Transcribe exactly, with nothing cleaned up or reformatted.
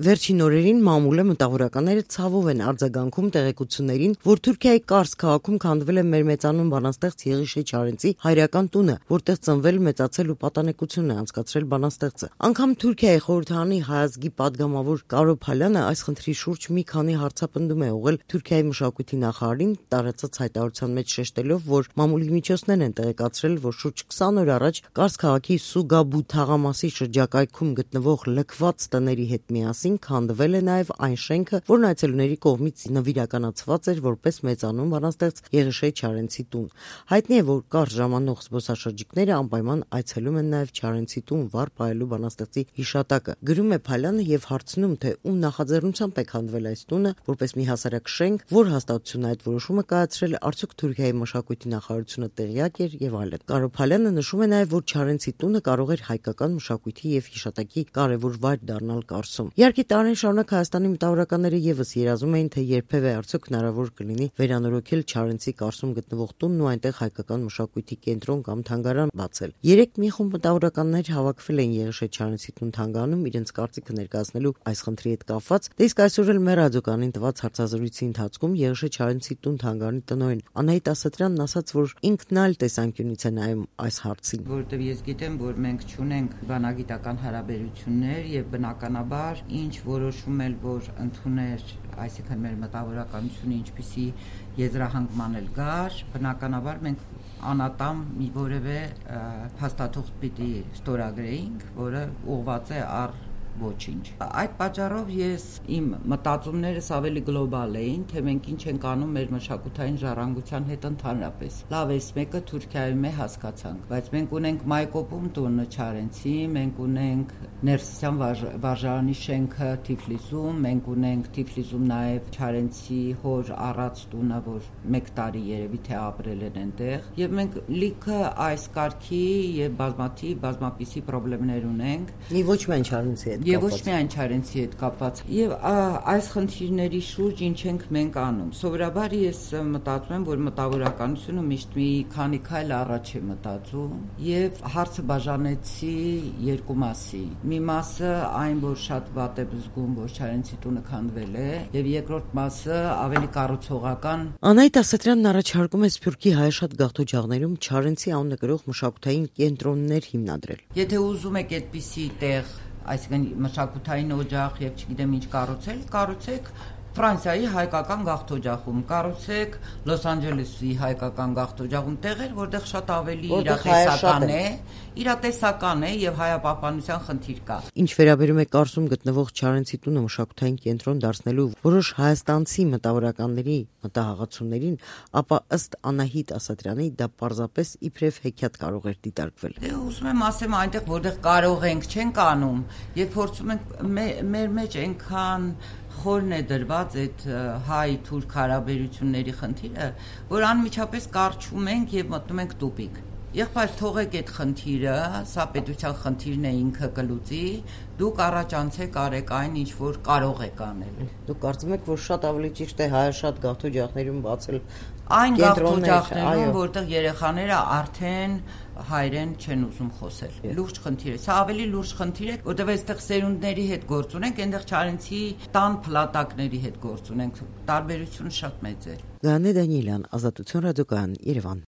Վերջին օրերին մամուլը մտավորականները ցավով են արձագանքում տեղեկություններին, որ Թուրքիայի Կարս քաղաքում քանդվել է մեր մեծանուն բանաստեղծ Եղիշե Չարենցի հայրական տունը, որտեղ ծնվել, մեծացել ու պատանեկություն է անցկացրել բանաստեղծը։ Անգամ Թուրքիայի խորհրդարանի հայազգի падգամավոր Կարո Փալյանը այս խնդրի շուրջ մի քանի հարցապնդում է ուղղել Թուրքիայի մշակույթի նախարարին, տարածած հայտարարության մեջ շեշտելով, որ մամուլի միջոցներն են տեղեկացրել, որ շուրջ քսան օր առաջ Կարս քաղաքի Սուգաբու թաղամասի շրջակայքում գտնվող լքված տների հետ միասին քանդվել է նաև այն շենքը, որն այցելուների կողմից նվիրականացված էր որպես մեծանուն բանաստեղծ Եղիշե Չարենցի տուն։ Հայտնի է, որ Կարս ժամանող զբոսաշրջիկները անպայման այցելում են նաև Չարենցի տուն վառ պահելու բանաստեղծի հիշատակը։ Գրում է Փալյանը եւ հարցնում, թե ում նախաձեռնությամբ է քանդվել այս տունը որպես մի հասարակ շենք, որ հաստատությունը այդ որոշումը կայացրել, արդյոք Թուրքիայի մշակույթի նախարարությունը տեղյակ էր եւ այլն։ Կարո Փալյանը նշում է նաև, որ Չարենցի տունը կարող էր հայկական մշակույթի եւ հիշատակի կարևոր վայր դառնալ Կարսում։ Իհարկե տարին շարունակ Հայաստանի մտավորականները եւս երազում էին, թե երբևէ արդյոք հնարավոր կլինի վերանորոգել Չարենցի Կարսում գտնվող տունն ու այնտեղ հայկական մշակույթի կենտրոն կամ թանգարան բացել։ Երեք մի խումբ մտավորականներ հավաքվել են Եղիշե Չարենցի տուն թանգարանում իրենց կարծիքը ներկայացնելու այս խնդրի հետ կապված։ Դե իսկ այսօր էլ մեր ռադիոկանին տված հարցազրույցի ընթացքում Եղիշե Չարենցի տուն թանգարանի տնօրեն Անահիտ Ասատրյանն ասաց, որ ինքն այլ տեսանկյունից է նայում այս հարցին։ Որտեւ ես գիտեմ, որ մենք չունենք բանագիտական հարաբերություններ եւ բնականաբար ինչ որոշում էլ որ ընդուներ, այսինքն մեր մտավորականությունը ինչպիսի եզրահանգման էլ գար, բնականաբար մենք անատամ մի որևէ փաստաթուղթ պիտի ստորագրեինք, որը ուղղված է առ ոչինչ։ Այդ պատճառով ես իմ մտածումներս ավելի գլոբալ էին, թե մենք ինչ ենք անում մեր մշակութային ժառանգության հետ ընդհանրապես։ Լավ, էս մեկը Թուրքիայում է հասկացանք, բայց մենք ունենք Մայկոպում տունը Չարենցի, մենք ունենք Ներսիսյան վարժարանի շենքը Թիֆլիսում, մենք ունենք Թիֆլիսում նաև Չարենցի հոր առած տունը, որ մեկ տարի երևի թե ապրել են այնտեղ, եւ մենք լիքը այս կարգի եւ բազմաթիվ բազմապիսի խնդիրներ ունենք։ Մի ոչ միայն Չարենցի Եվ ոչ միայն Չարենցի հետ կապված։ Եվ այս խնդիրների շուրջ ինչ ենք մենք անում։ Սովորաբար ես մտածում եմ, որ մտավորականությունը միշտ մի քանի քայլ առաջ է մտածում, եւ հարցը բաժանեցի երկու մասի։ Մի մասը այն, որ շատ վատ է զգում, որ Չարենցի տունը քանդվել է, եւ երկրորդ մասը ավելի կառուցողական։ Անահիտ Ասատրյանն առաջարկում է Սփյուռքի հայաշատ գաղթօջախներում Չարենցի անունը կրող մշակութային կենտրոններ հիմնադրել։ Եթե ուզում եք այդպիսի տեղ, այսինքն մշակութային օջախ եւ չգիտեմ ինչ կառուցել, կառուցեք Ֆրանսիայի հայկական գաղթօջախում, կառուցեք Լոս Անջելեսի հայկական գաղթօջախում, տեղեր, որտեղ շատ ավելի իրատեսական է, իրատեսական է եւ հայապահպանության խնդիր կա։ Ինչ վերաբերում է Կարսում գտնվող Չարենցի տունը մշակութային կենտրոն դարձնելու որոշ հայաստանցի մտավորականների մտահղացումներին, ապա ըստ Անահիտ Ասատրյանի դա պարզապես իբրև հեքիաթ կարող էր դիտարկվել։ Դե ուզում եմ ասեմ, այնտեղ որտեղ կարող ենք, չենք անում, եւ փորձում ենք մեր մեջ այնքան խորն է դրված այդ հայ-թուրք հարաբերությունների խնդիրը, որ անմիջապես կարճում ենք եւ մտնում ենք տուպիկ։ Եղբայր թողեք այդ խնդիրը, սա պետության խնդիրն է, ինքը կլուծի, դուք առաջանցեք արեք այն, ինչ որ կարող եք անել։ Դուք կարծում եք, որ շատ ավելի ճիշտ է հայաշատ գաղթօջախներում բացել այն գաղթօջախներում, որտեղ երեխաները արդեն հայերեն չեն ուզում խոսել։ Լուրջ խնդիր է։ Սա ավելի լուրջ խնդիր է, որտեղ այստեղ սերունդների հետ գործ ունենք, այնտեղ Չարենցի տան փլատակների հետ գործ ունենք։ Տարբերությունը շատ մեծ է։ Գաներ Դանիելյան, Ազատություն ռադիոկայան, Երևան։